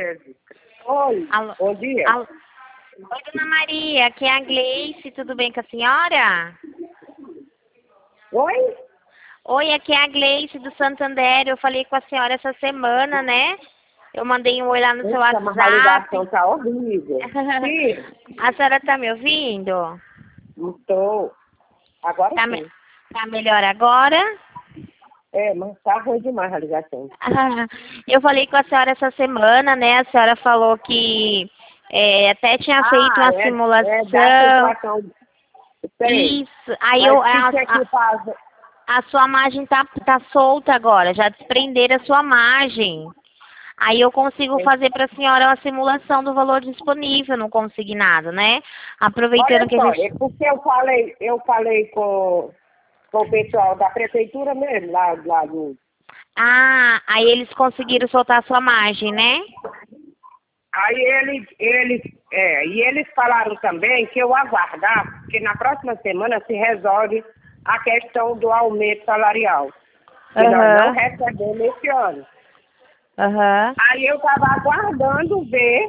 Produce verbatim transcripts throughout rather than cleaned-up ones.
Jesus. Oi, Alô? bom dia. Alô? Oi, dona Maria, aqui é a Gleice, tudo bem com a senhora? Oi? Oi, aqui é a Gleice do Santander, eu falei com a senhora essa semana, né? Eu mandei um oi lá no seu Nossa, mas a ligação WhatsApp. tá horrível. Sim, A senhora tá me ouvindo? não tô. Agora Tá, me... sim. tá melhor agora? É, mas tá ruim demais a ligação. Eu falei com a senhora essa semana, né? A senhora falou que é, até tinha feito Ah, uma é, é da simulação. situação. Sei. Isso. Aí Mas eu, o que a, tinha que a, fazer? a sua margem tá, tá solta agora, já desprenderam a sua margem. Aí eu consigo fazer para a senhora uma simulação do valor disponível no consignado, né? Aproveitando Olha que a só, gente... é porque eu falei, eu falei com, com o pessoal da prefeitura mesmo, lá, lá do. Ah, aí eles conseguiram soltar a sua margem, né? Aí eles, eles, é, e eles falaram também que eu aguardar, porque na próxima semana se resolve a questão do aumento salarial, que nós não Aham, recebemos esse ano. aham. Aí eu estava aguardando ver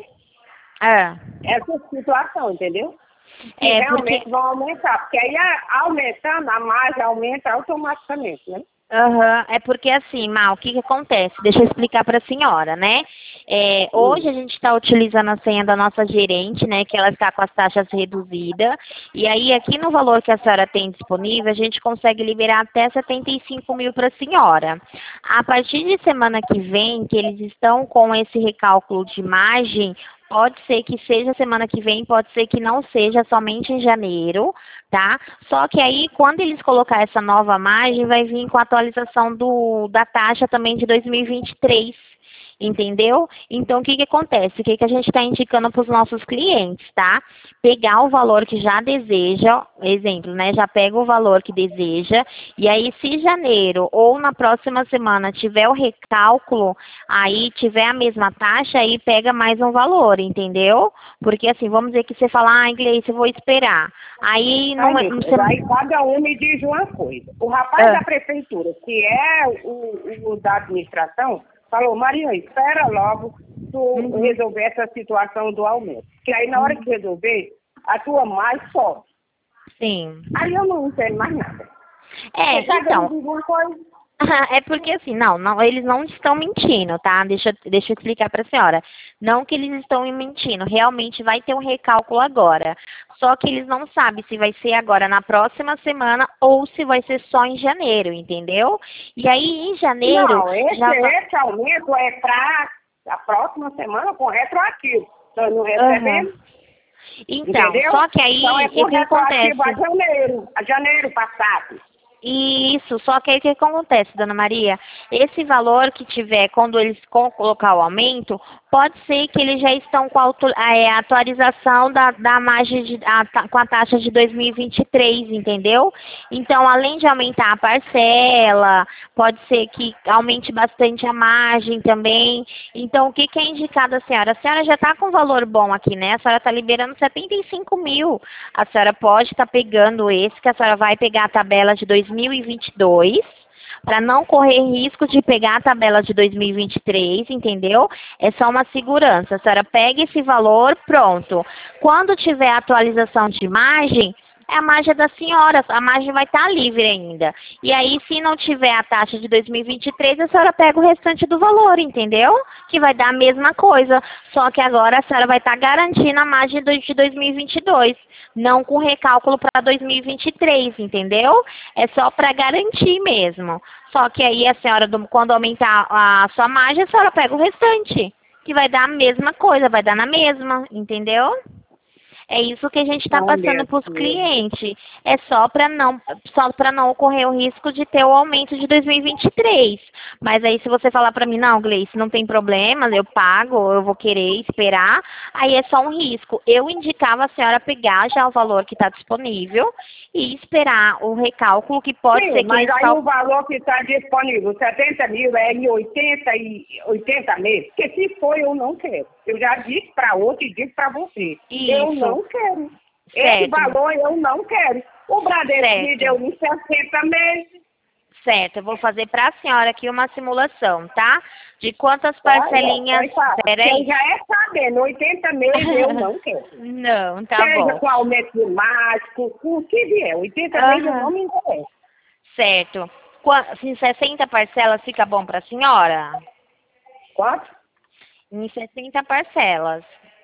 É. essa situação, entendeu? Que É, porque... realmente vão aumentar, porque aí a- aumentando, a margem aumenta automaticamente, né? Aham, é porque assim, Mal, o que que acontece? Deixa eu explicar para a senhora, né? É, hoje Hum. a gente está utilizando a senha da nossa gerente, né? Que ela está com as taxas reduzidas. E aí, aqui no valor que a senhora tem disponível, a gente consegue liberar até setenta e cinco mil para a senhora. A partir de semana que vem, que eles estão com esse recálculo de margem, pode ser que seja semana que vem, pode ser que não seja somente em janeiro, tá? Só que aí, quando eles colocar essa nova margem, vai vir com a atualização do, da taxa também de dois mil e vinte e três. Entendeu? Então, o que que acontece? O que que a gente está indicando para os nossos clientes, tá? Pegar o valor que já deseja, exemplo, né? Já pega o valor que deseja, e aí, se janeiro ou na próxima semana tiver o recálculo, aí tiver a mesma taxa, aí pega mais um valor, entendeu? Porque assim, vamos dizer que você fala, ah, Gleice, eu vou esperar. Aí não, Aí, não você... aí cada um me diz uma coisa. O rapaz Ah, da prefeitura, que é o, o da administração, falou, Maria, espera logo tu uhum, resolver essa situação do aumento. Que aí na hora uhum, que resolver, a tua mais sobe. sim. Aí eu não entendo mais nada. É, Porque cada um então, diz uma coisa. é porque assim, não, não, eles não estão mentindo, tá? Deixa, eu- deixa eu explicar para a senhora. Não que eles estão mentindo, realmente vai ter um recálculo agora. Só que eles não sabem se vai ser agora na próxima semana ou se vai ser só em janeiro, entendeu? E aí em janeiro Não, esse, já vai. esse aumento é para a próxima semana com retroativo. Nós não Aham. recebemos, Então, entendeu? só que Então aí, é o com que retroativo a acontece? janeiro, a janeiro passado. Isso, só que aí o que acontece, dona Maria? Esse valor que tiver, quando eles co- colocar o aumento, pode ser que eles já estão com a auto- é, a atualização da, da margem de, a ta- com a taxa de dois mil e vinte e três, entendeu? Então, além de aumentar a parcela, pode ser que aumente bastante a margem também. Então, o que, que é indicado à senhora? A senhora já está com um valor bom aqui, né? A senhora está liberando setenta e cinco mil. A senhora pode estar pegando esse, que a senhora vai pegar a tabela de dois mil e vinte e dois, para não correr risco de pegar a tabela de dois mil e vinte e três, entendeu? É só uma segurança. A senhora pega esse valor, pronto. Quando tiver atualização de margem, é a margem da senhora, a margem vai estar livre ainda. E aí, se não tiver a taxa de dois mil e vinte e três, a senhora pega o restante do valor, entendeu? Que vai dar a mesma coisa. Só que agora a senhora vai estar garantindo a margem do- de dois mil e vinte e dois, não com recálculo para dois mil e vinte e três, entendeu? É só para garantir mesmo. Só que aí a senhora, do- quando aumentar a sua margem, a senhora pega o restante, que vai dar a mesma coisa, vai dar na mesma, entendeu? É isso que a gente está Não, passando minha para os filha. clientes. É só para não, só para não ocorrer o risco de ter o aumento de dois mil e vinte e três. Mas aí se você falar para mim, não, Gleice, não tem problema, eu pago, eu vou querer esperar, aí é só um risco. Eu indicava a senhora pegar já o valor que está disponível e esperar o recálculo, que pode Sim, ser que mas eles aí cal... o valor que está disponível, setenta mil, é em oitenta e oitenta meses. Porque se for, eu não quero. Eu já disse para outro e disse para você. Eu Isso, não quero. Esse certo, valor eu não quero. O Bradesco me certo. deu em sessenta meses. Certo, eu vou fazer para a senhora aqui uma simulação, tá? De quantas parcelinhas... Peraí. Quem já é sabendo, oitenta meses eu não quero. Não, tá Seja bom. com aumento de mágico, com o que vier. oitenta Aham. meses eu não me interessa. Certo. Qua- Em sessenta parcelas fica bom para a senhora? Quanto? Em sessenta parcelas.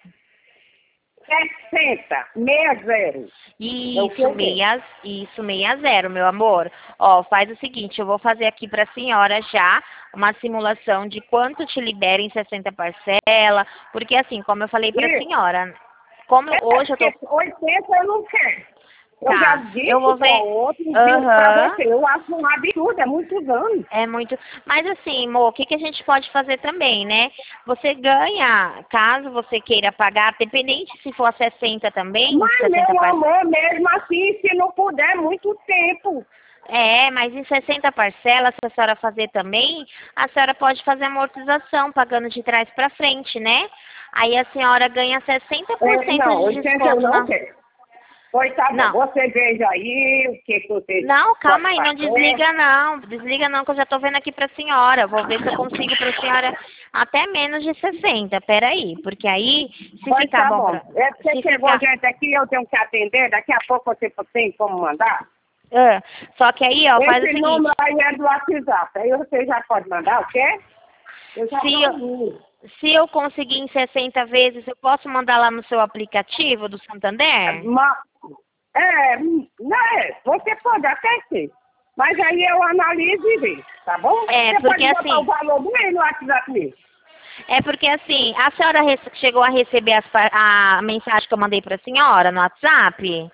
sessenta, zero. É o que Isso, eu quero. meia, isso, meia zero, meu amor. Ó, faz o seguinte, eu vou fazer aqui para a senhora já uma simulação de quanto te libera em sessenta parcelas, porque assim, como eu falei para a Isso. senhora, como É, hoje eu tô... porque oitenta eu não quero. Eu Tá, já disse eu vou ver. para outro, disse Aham. para você. Eu acho um absurdo, é muitos anos. É muito. Mas assim, amor, o que, que a gente pode fazer também, né? Você ganha, caso você queira pagar, dependente se for a sessenta também, Mas, sessenta meu parcelas. amor, mesmo assim, se não puder, muito tempo. É, mas em sessenta parcelas, se a senhora fazer também, a senhora pode fazer amortização, pagando de trás para frente, né? Aí a senhora ganha sessenta por É, cento não, de oitenta eu desconto. não Na... quero. Pois tá Não. bom, você veja aí o que, que você Não, calma pode aí, não fazer. desliga não. Desliga não, que eu já tô vendo aqui pra senhora. Vou ver se eu consigo pra senhora até menos de sessenta. Peraí, porque aí, se Pois ficar tá bom bom. pra... É porque Se chegou ficar... gente aqui, eu tenho que atender, daqui a pouco você tem como mandar. Ah, só que aí, ó, faz o Esse seguinte. número aí é do WhatsApp, aí você já pode mandar, o quê? Eu já Se tô eu, ouvindo. se eu conseguir em sessenta vezes, eu posso mandar lá no seu aplicativo do Santander? Ma- É, né, você pode até ser. Mas aí eu analiso e vejo, tá bom? É, Você porque pode botar assim... o valor do meio no WhatsApp mesmo. É porque assim, a senhora rece- chegou a receber as pa- a mensagem que eu mandei pra senhora no WhatsApp?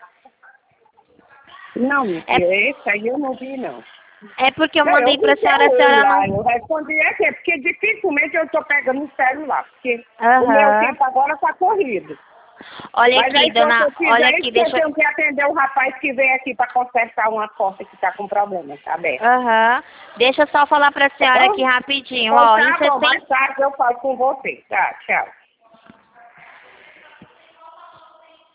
Não, minha É, filha, esse aí eu não vi, não. é porque eu Não, eu mandei pra vi senhora, a seu senhora lá, não... eu respondi aqui, é porque dificilmente eu estou pegando o celular, porque o meu Aham. tempo agora está corrido. Olha Mas aqui, aí, quando dona... eu fizer Olha isso, aqui, eu deixa... tenho que atender o rapaz que vem aqui para consertar uma porta que está com problema, tá aberta. Aham. Deixa eu só falar pra Tá senhora bom? aqui rapidinho, Então ó, em tá bom, sessenta... mais tarde eu falo com você. Tá, tchau.